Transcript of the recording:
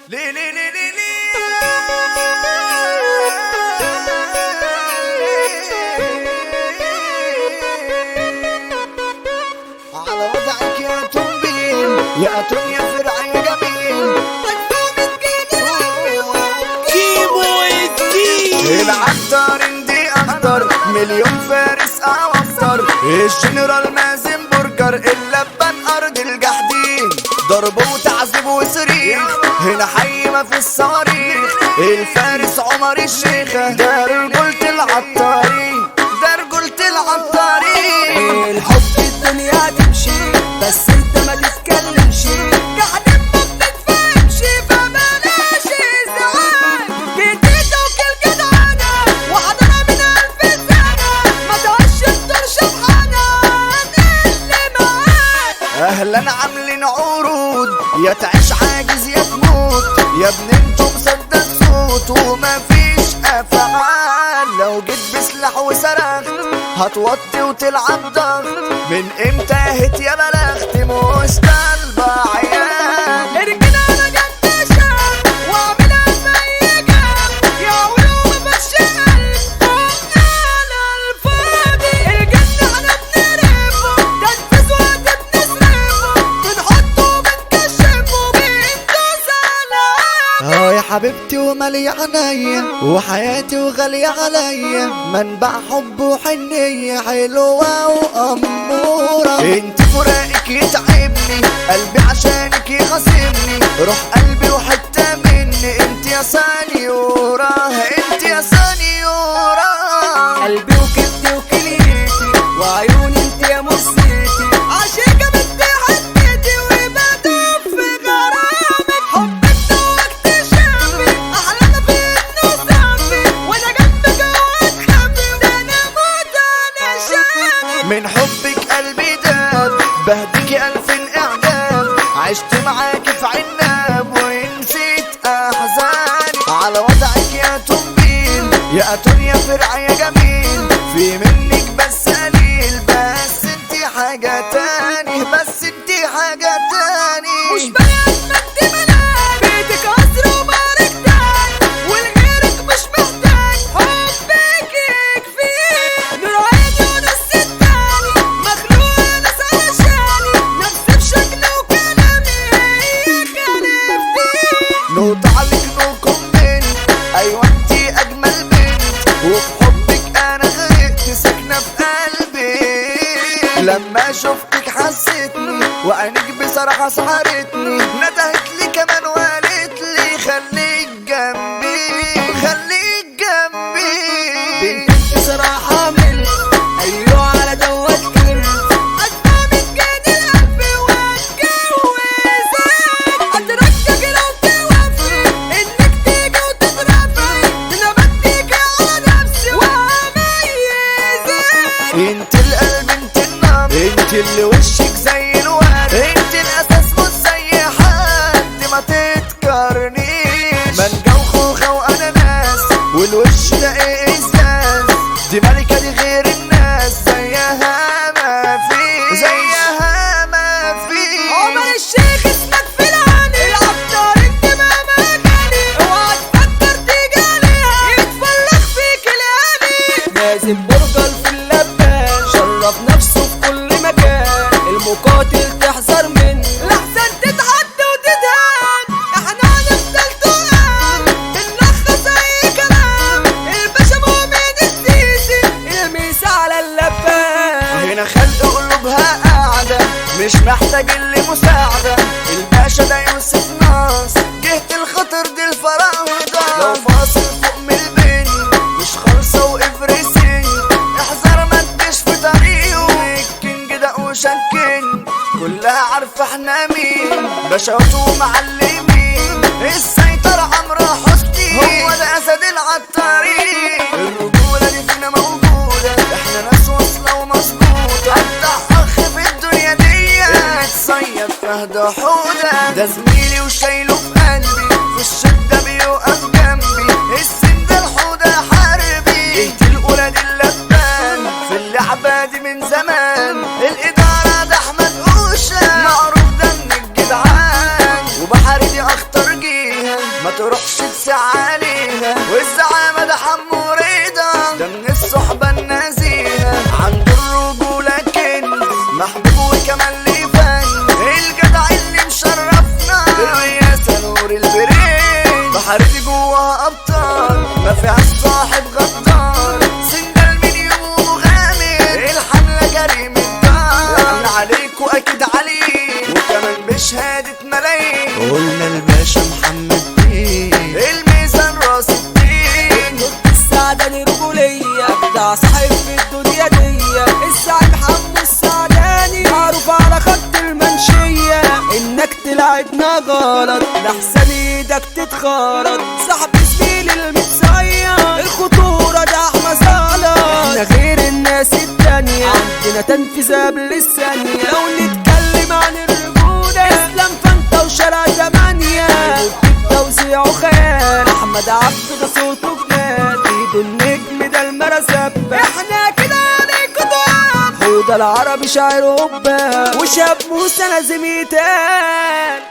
ليه ليه ليه ليه ليه على وضعك يا تومبين يا توم يا فرع يا جميل العطار اندي اخضر مليون فارس او افطر الجنرال مازن برجر اللبن ارض الجحدين ضرب وتعذيب وصريخ هنا حي ما في الصواريخ الفارس عمر الشيخة ده رجولة العطارين ده رجولة العطارين الحب الدنيا تمشي بس انت ما تتكلمش قاعدين ما بنتفهمش فبلاش ازعاج جديدة وكل جدعانة وعدنا من 1000 سنة ما تعيش الدور شبحانة اللي معاك اهلا عاملين عروض يا تعيش عاجز يا تموت يا ابن انتو مصدق صوت ومفيش افعال لو جيت بسلاح وصرخت هتوطي وتلعب ضغط من امتى هت يا بلغت مش طالبة عيال اركن على جنب شاب واعملها زي جاب يا ولو مفش قلب على الفاضي الجنة احنا بنرفه تنفذ وقت بنصرفه بنحطه وبنكشفه بندوس على يا حبيبتي ومالي عينيا وحياتي وغالية عليا منبع حب وحنية حلوة وأمورة انت فراقك يتعبني قلبي عشانك يخاصمني روح قلبي وحتة مني انت يا سنيورة انت يا سنيورة قلبي وكبدي وكليتي وعيوني انت يا مسيتي عشيقة بدي حدتي وبدوب في غرامك حبك ده واكتشافي احلامنا في النصافي وانا جنبك واتخبي ده انا موت انا شافي من حبك قلبي داب بهديكي ألف إعجاب عشت معاكي في عناب ونسيت أحزاني على وضعك يا تومبين يا أتون يا فرع يا جميل في منك بس قليل بس انتي حاجة تاني بس انتي حاجة تاني مش بنات مد منال بيتك قصر وبارك تاني والغيرك مش محتاج حبك يكفيك نور عيني ونص التاني مخلوق ناس علشاني نفسي بشكل وكلامي كلفتي نقطة عليك نو كومنت أيوة انتي أجمل بنت وبحبك أنا غرقت ساكنة في قلبي لما شفتك حسيتني وعينك بصراحة سحرتني ندهت لي كمان وقالت لي خليك جنبي خليك جنبي بنتك صراحة ملك أيوة على دوت كرف أدمامك جاني القلب واتجوزك أتركك لو توفي إنك تيجي وتترفي أنا بديك على نفسي وأميزك انت القلب انت النبض انت اللي وشك زي الورد انت الاساس مش زي حد ما تتكرنيش مانجا وخوخة واناناس والوش ده ايه ازاز دي ملكة دي غير الناس زيها ما في زيها ما في عمر الشيخ اسمك في العالي العطار انت ما مكاني اوعى تفكر تيجي عليها يتفلق فيك الهاني لازم برجل في اللبان شرف نفسه في كل مكان المقاتل تحذر منه لحسن تتحد وتتهان احنا هنفضل تقال بنلخص اي كلام الباشا مؤمن السيسي الميس على اللبان هنا خلق قلوبها قاعدة مش محتاج اللي مساعدة الباشا ده يوسف ناص جهة الخطر دي الفراودة لو فاصل فوق من البن مش خالصة وإفريسين احذر ما تجيش في طريقه الكينج ده وشنكين كلها عارفة احنا مين باشوات ومعلمين السيطرة عمرو حسني هو ده أسد العطارين الرجولة دي فينا موجودة احنا ناس واصلة ومظبوطة أجدع أخ في الدنيا دي متصيد فهد حودة ده زميلي وشايله في قلبي في الشدة بيوقف جنبي السن ده الحودة حاربي انت الأولى دي اللبان في اللعبة دي من زمان الإدارة ده أحمد قوشة معروف ده من الجدعان وبحري دي أخطر جيها تروحش تسعى عليها، والزعامة ده حمو رضا، ده من الصحبة النزيهة، عنده الرجولة كنز محبوب وكمان ليه فن، الجدع اللي مشرفنا الرياسة نور البرين، بحرية جواها أبطال ما فيهاش صاحب غدار، سندال من يوم غامر الحملة كريم الدار، يعني عليكوا أكيد عليه وكمان بشهادة ملايين، قلنا الباشا محمد بيه الميزان راس الدين، السعداني رجولية أجدع صاحب في الدنيا دي، السعد محمد السعداني معروف على خط المنشية، إنك تلعبنا غلط لحسن إيدك تتخرط، صاحب زميل المتصير الخطورة ده أحمى صالح، إحنا غير الناس التانية عندنا تنفيذ قبل الثانية، لو نتكلم عن الرجولة إسلام فانتا وشارع 8 توزيع خيال، أحمد عبد ده صوته جنان، إيده النجم ده المرسب، إحنا كده عليكوا دول، حوده العربي شاعر هبة، وشاب موسى لازم يتقال.